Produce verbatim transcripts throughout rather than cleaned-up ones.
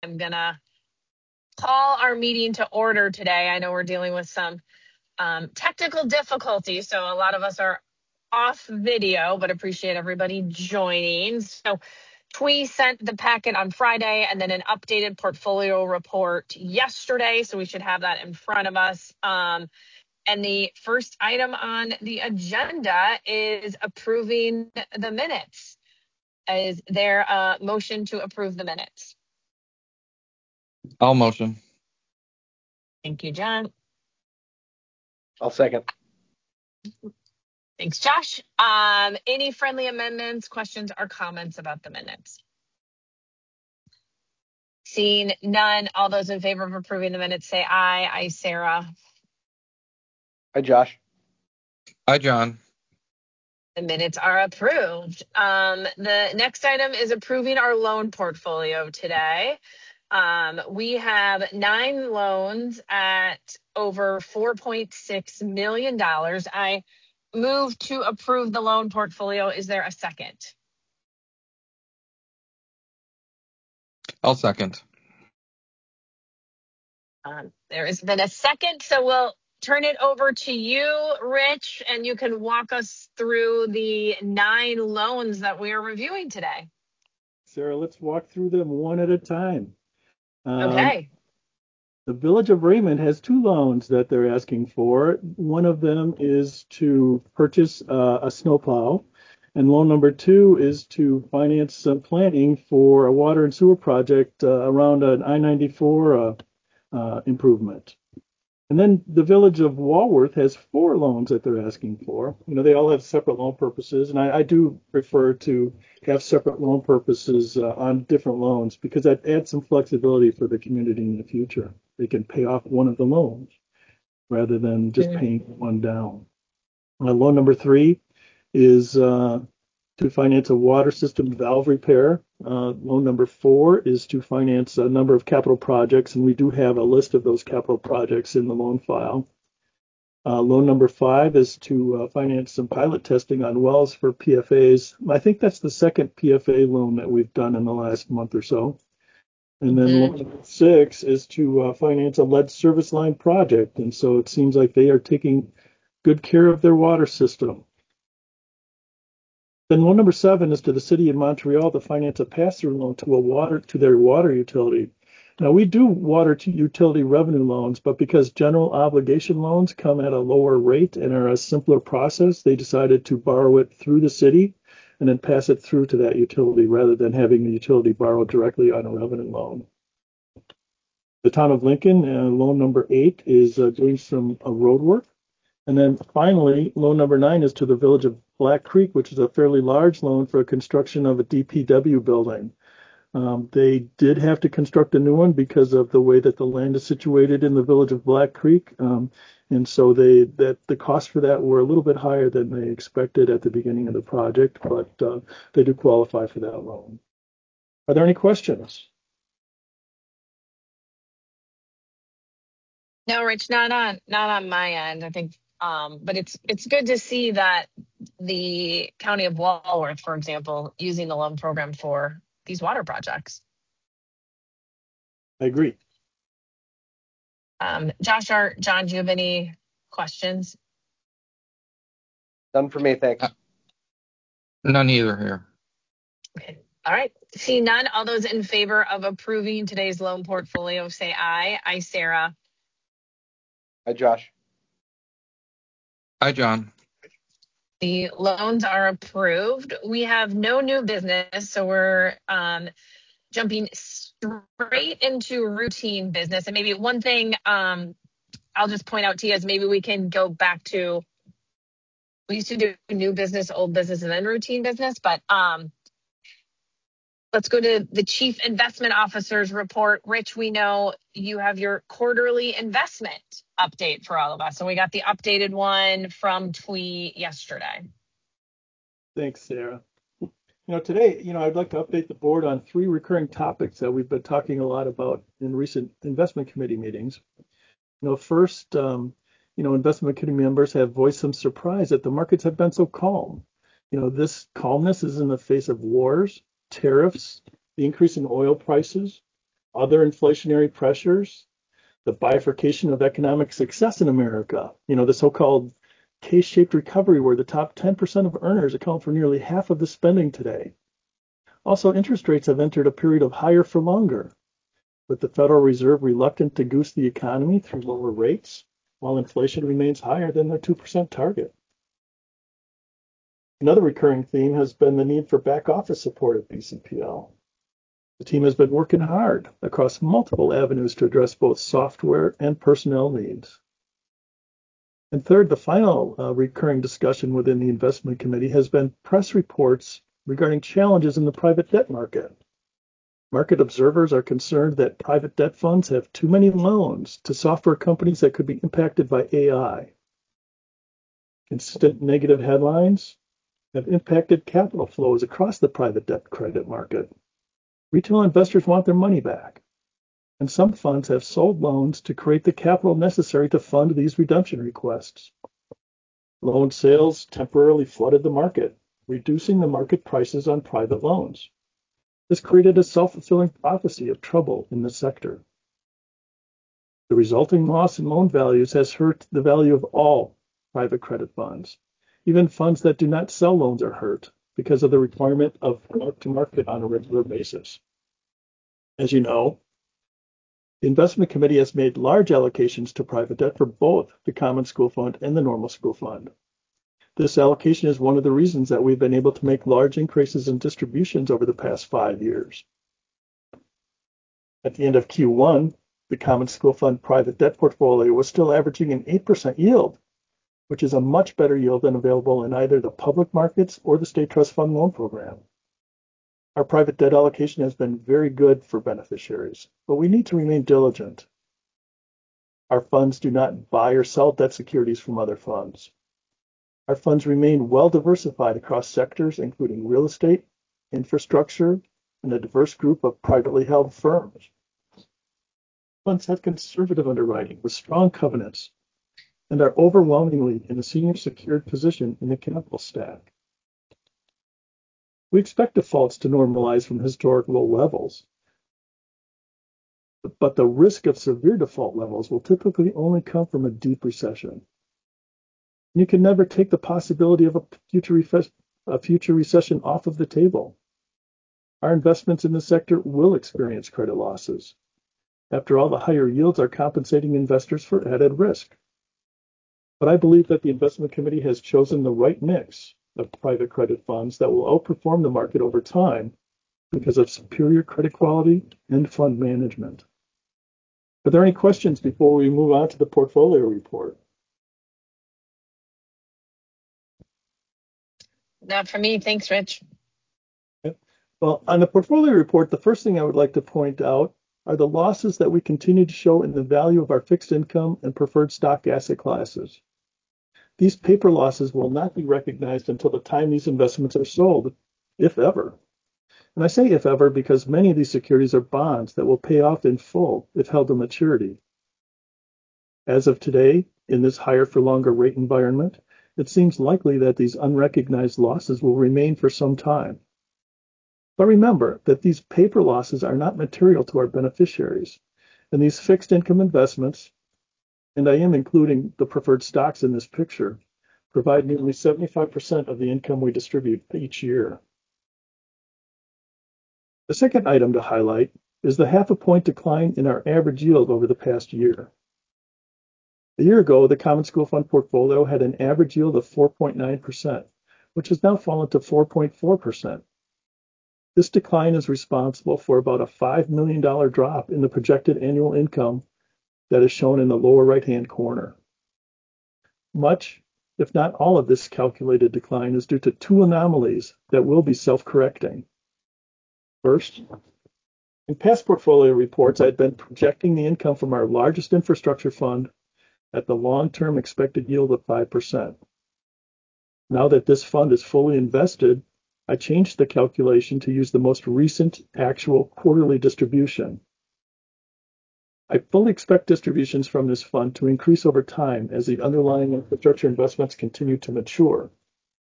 I'm going to call our meeting to order today. I know we're dealing with some um, technical difficulties, so a lot of us are off video, but appreciate everybody joining. So Twee sent the packet on Friday and then an updated portfolio report yesterday, so we should have that in front of us. Um, and the first item on the agenda is approving the minutes. Is there a motion to approve the minutes? I'll motion. Thank you, John. I'll second. Thanks, Josh. Um, any friendly amendments, questions, or comments about the minutes? Seeing none, all those in favor of approving the minutes say aye. Aye, Sarah. Hi, Josh. Hi, John. The minutes are approved. Um, the next item is approving our loan portfolio today. Um, we have nine loans at over four point six million dollars. I move to approve the loan portfolio. Is there a second? I'll second. Um, there has been a second, so we'll turn it over to you, Rich, and you can walk us through the nine loans that we are reviewing today. Sarah, let's walk through them one at a time. Um, Okay. the Village of Raymond has two loans that they're asking for. One of them is to purchase uh, a snowplow, and loan number two is to finance some planning for a water and sewer project uh, around an I ninety-four uh, uh, improvement. And then the Village of Walworth has four loans that they're asking for. You know, they all have separate loan purposes, and I, I do prefer to have separate loan purposes uh, on different loans because that adds some flexibility for the community in the future. They can pay off one of the loans rather than just Mhm. paying one down. Uh, loan number three is uh, to finance a water system valve repair. Uh, loan number four is to finance a number of capital projects, and we do have a list of those capital projects in the loan file. Uh, loan number five is to uh, finance some pilot testing on wells for P F As. I think that's the second P F A loan that we've done in the last month or so. And then Mhm. loan number six is to uh, finance a lead service line project. And so it seems like they are taking good care of their water system. Then loan number seven is to the city of Montreal to finance a pass-through loan to a water to their water utility. Now we do water to utility revenue loans, but because general obligation loans come at a lower rate and are a simpler process, they decided to borrow it through the city and then pass it through to that utility rather than having the utility borrow directly on a revenue loan. The town of Lincoln, uh, loan number eight, is uh, doing some uh, road work. And then finally, loan number nine is to the village of Black Creek, which is a fairly large loan for construction of a D P W building. Um, they did have to construct a new one because of the way that the land is situated in the village of Black Creek. Um, and so they that the costs for that were a little bit higher than they expected at the beginning of the project, but uh, they do qualify for that loan. Are there any questions? No, Rich, not on not on my end. I think, um, but it's it's good to see that the County of Walworth, for example, using the loan program for these water projects. I agree. Um, Josh or John, do you have any questions? None for me, thanks. Uh, None either here. Okay. All right. See none. All those in favor of approving today's loan portfolio say aye. Aye, Sarah. Hi, Josh. Hi, John. The loans are approved. We have no new business, so we're um, jumping straight into routine business. And maybe one thing um, I'll just point out to you is maybe we can go back to, we used to do new business, old business, and then routine business, but um, let's go to the Chief Investment Officer's report. Rich, we know you have your quarterly investment update for all of us. And we got the updated one from Twee yesterday. Thanks, Sarah. You know, today, you know, I'd like to update the board on three recurring topics that we've been talking a lot about in recent investment committee meetings. You know, first, um, you know, investment committee members have voiced some surprise that the markets have been so calm. You know, this calmness is in the face of wars, tariffs, the increase in oil prices, Other inflationary pressures, the bifurcation of economic success in America, you know, the so-called K-shaped recovery where the top ten percent of earners account for nearly half of the spending today. Also, interest rates have entered a period of higher for longer, with the Federal Reserve reluctant to goose the economy through lower rates, while inflation remains higher than their two percent target. Another recurring theme has been the need for back office support at B C P L. The team has been working hard across multiple avenues to address both software and personnel needs. And third, the final uh, recurring discussion within the investment committee has been press reports regarding challenges in the private debt market. Market observers are concerned that private debt funds have too many loans to software companies that could be impacted by A I. Consistent negative headlines have impacted capital flows across the private debt credit market. Retail investors want their money back, and some funds have sold loans to create the capital necessary to fund these redemption requests. Loan sales temporarily flooded the market, reducing the market prices on private loans. This created a self-fulfilling prophecy of trouble in the sector. The resulting loss in loan values has hurt the value of all private credit funds. Even funds that do not sell loans are hurt because of the requirement of mark-to-market on a regular basis. As you know, the investment committee has made large allocations to private debt for both the Common School Fund and the Normal School Fund. This allocation is one of the reasons that we've been able to make large increases in distributions over the past five years. At the end of Q one, the Common School Fund private debt portfolio was still averaging an eight percent yield, which is a much better yield than available in either the public markets or the State Trust Fund Loan Program. Our private debt allocation has been very good for beneficiaries, but we need to remain diligent. Our funds do not buy or sell debt securities from other funds. Our funds remain well diversified across sectors, including real estate, infrastructure, and a diverse group of privately held firms. Funds have conservative underwriting with strong covenants and are overwhelmingly in a senior secured position in the capital stack. We expect defaults to normalize from historic low levels, but the risk of severe default levels will typically only come from a deep recession. You can never take the possibility of a future, re- a future recession off of the table. Our investments in the sector will experience credit losses. After all, the higher yields are compensating investors for added risk. But I believe that the investment committee has chosen the right mix of private credit funds that will outperform the market over time because of superior credit quality and fund management. Are there any questions before we move on to the portfolio report? Not for me. Thanks, Rich. Okay. Well, on the portfolio report, the first thing I would like to point out are the losses that we continue to show in the value of our fixed income and preferred stock asset classes. These paper losses will not be recognized until the time these investments are sold, if ever. And I say if ever because many of these securities are bonds that will pay off in full if held to maturity. As of today, in this higher for longer rate environment, it seems likely that these unrecognized losses will remain for some time. But remember that these paper losses are not material to our beneficiaries, and these fixed income investments, and I am including the preferred stocks in this picture, provide nearly seventy-five percent of the income we distribute each year. The second item to highlight is the half a point decline in our average yield over the past year. A year ago, the Common School Fund portfolio had an average yield of four point nine percent, which has now fallen to four point four percent. This decline is responsible for about a five million dollars drop in the projected annual income that is shown in the lower right-hand corner. Much, if not all of this calculated decline is due to two anomalies that will be self-correcting. First, in past portfolio reports, I had been projecting the income from our largest infrastructure fund at the long-term expected yield of five percent. Now that this fund is fully invested, I changed the calculation to use the most recent actual quarterly distribution. I fully expect distributions from this fund to increase over time as the underlying infrastructure investments continue to mature.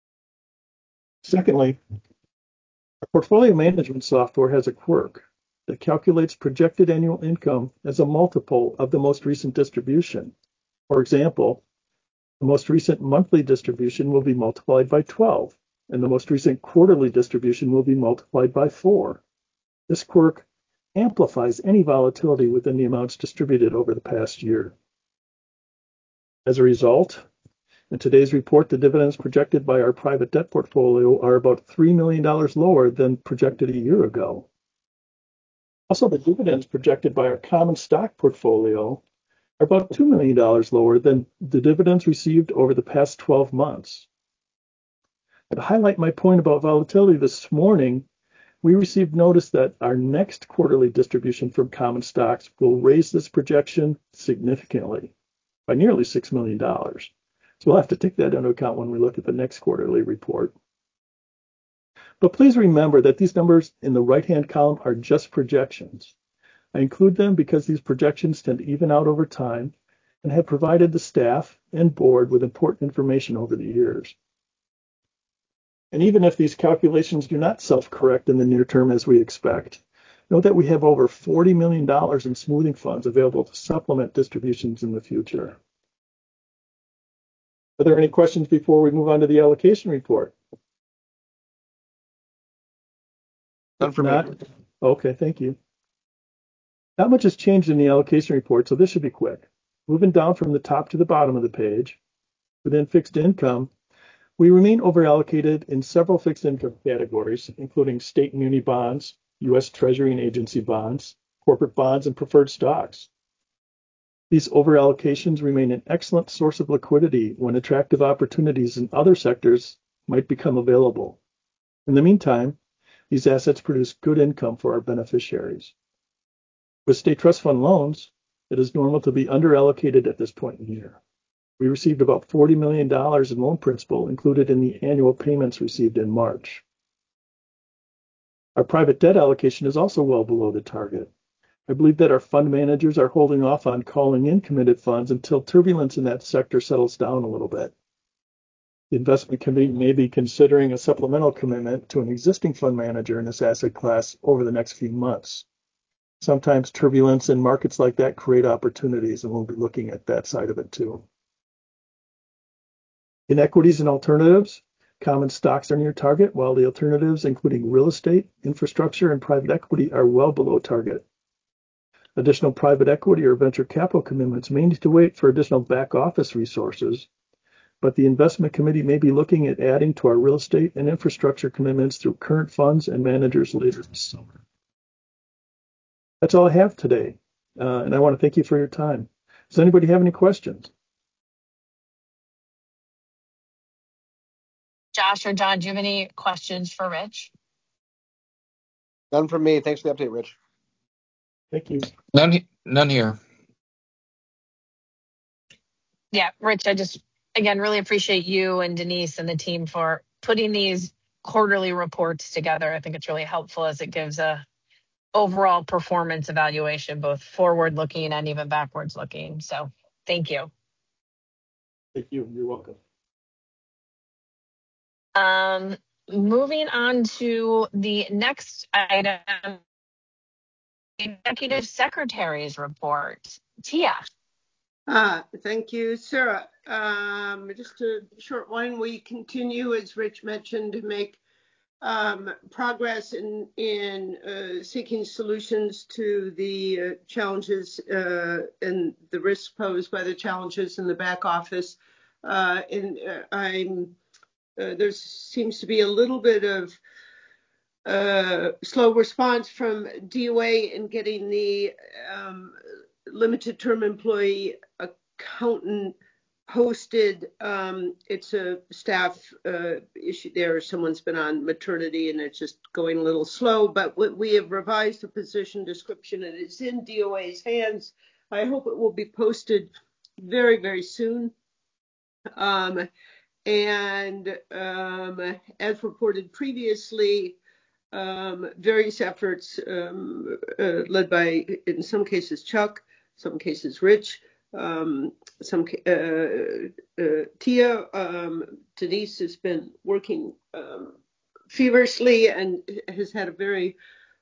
Secondly, our portfolio management software has a quirk that calculates projected annual income as a multiple of the most recent distribution. For example, the most recent monthly distribution will be multiplied by twelve, and the most recent quarterly distribution will be multiplied by four. This quirk amplifies any volatility within the amounts distributed over the past year. As a result, in today's report, the dividends projected by our private debt portfolio are about three million dollars lower than projected a year ago. Also, the dividends projected by our common stock portfolio are about two million dollars lower than the dividends received over the past twelve months. And to highlight my point about volatility this morning, we received notice that our next quarterly distribution from common stocks will raise this projection significantly by nearly six million dollars. So we'll have to take that into account when we look at the next quarterly report. But please remember that these numbers in the right-hand column are just projections. I include them because these projections tend to even out over time and have provided the staff and board with important information over the years. And even if these calculations do not self-correct in the near term as we expect, note that we have over forty million dollars in smoothing funds available to supplement distributions in the future. Are there any questions before we move on to the allocation report? None for Not, me. okay, thank you. Not much has changed in the allocation report, so this should be quick. Moving down from the top to the bottom of the page, within fixed income, we remain overallocated in several fixed income categories, including state muni bonds, U S Treasury and agency bonds, corporate bonds, and preferred stocks. These overallocations remain an excellent source of liquidity when attractive opportunities in other sectors might become available. In the meantime, these assets produce good income for our beneficiaries. With state trust fund loans, it is normal to be underallocated at this point in the year. We received about forty million dollars in loan principal included in the annual payments received in March. Our private debt allocation is also well below the target. I believe that our fund managers are holding off on calling in committed funds until turbulence in that sector settles down a little bit. The investment committee may be considering a supplemental commitment to an existing fund manager in this asset class over the next few months. Sometimes turbulence in markets like that create opportunities, and we'll be looking at that side of it too. In equities and alternatives, common stocks are near target, while the alternatives, including real estate, infrastructure, and private equity, are well below target. Additional private equity or venture capital commitments may need to wait for additional back office resources, but the investment committee may be looking at adding to our real estate and infrastructure commitments through current funds and managers later this summer. That's all I have today, uh, and I want to thank you for your time. Does anybody have any questions? Josh or John, do you have any questions for Rich? None from me. Thanks for the update, Rich. Thank you. None, he- none here. Yeah, Rich, I just, again, really appreciate you and Denise and the team for putting these quarterly reports together. I think it's really helpful as it gives a overall performance evaluation, both forward looking and even backwards looking. So thank you. Thank you. You're welcome. Um, moving on to the next item, Executive Secretary's report. Tia. Uh, thank you, Sarah. Um, just a short one. We continue, as Rich mentioned, to make um, progress in, in uh, seeking solutions to the uh, challenges uh, and the risks posed by the challenges in the back office. Uh, and uh, I'm uh, there seems to be a little bit of uh, slow response from D O A in getting the um, limited term employee accountant posted. Um, it's a staff uh, issue there. Someone's been on maternity and it's just going a little slow, but we have revised the position description and it's in D O A's hands. I hope it will be posted very, very soon. Um, and um, as reported previously, um, various efforts um, uh, led by, in some cases, Chuck, some cases, Rich, um, some uh, uh, Tia, um, Denise has been working um, feverishly and has had a very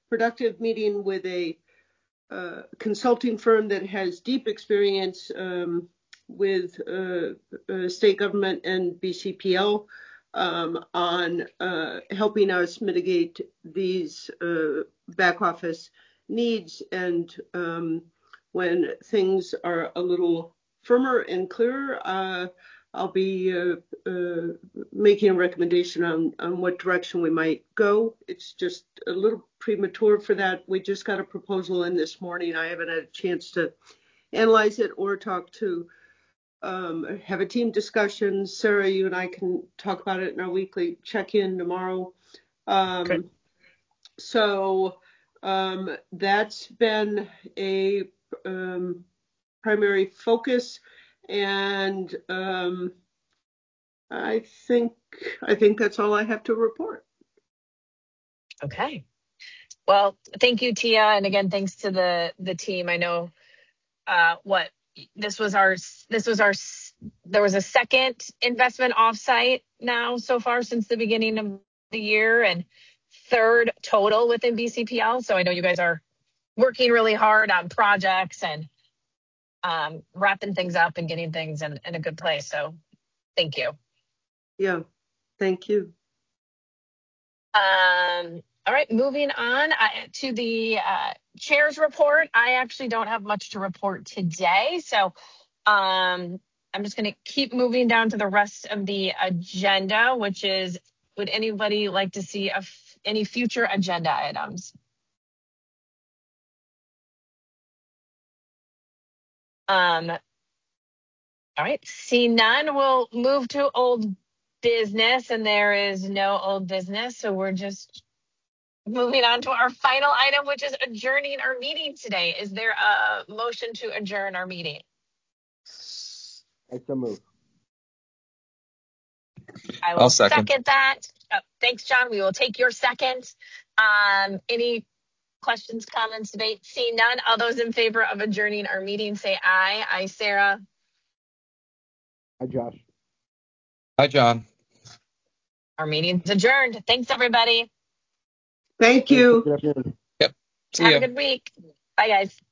productive meeting with a uh, consulting firm that has deep experience um, with uh, uh, state government and B C P L um, on uh, helping us mitigate these uh, back office needs. And um, when things are a little firmer and clearer, uh, I'll be uh, uh, making a recommendation on, on what direction we might go. It's just a little premature for that. We just got a proposal in this morning. I haven't had a chance to analyze it or talk to, um, have a team discussion. Sarah, you and I can talk about it in our weekly check-in tomorrow. Um, Okay. So um, that's been a um, primary focus. And um, I think I think that's all I have to report. Okay. Well, thank you, Tia, and again, thanks to the the team. I know uh, what this was our this was our there was a second investment offsite now so far since the beginning of the year, and third total within B C P L. So I know you guys are working really hard on projects and um, wrapping things up and getting things in, in a good place. So thank you. Yeah, thank you. Um, all right, moving on uh, to the uh, chair's report. I actually don't have much to report today. So um, I'm just going to keep moving down to the rest of the agenda, which is, would anybody like to see a f- any future agenda items? Um, all right, see none, we'll move to old business, and there is no old business. So we're just moving on to our final item, which is adjourning our meeting today. Is there a motion to adjourn our meeting? I so move. I will I'll second. second that. Oh, thanks, John. We will take your second. Um, any questions, comments, debate? Seeing none. All those in favor of adjourning our meeting say aye. Aye, Sarah. Hi, Josh. Hi, John. Our meeting's adjourned. Thanks, everybody. Thank Thanks. you. Good afternoon. Yep. See Have ya. a good week. Bye, guys.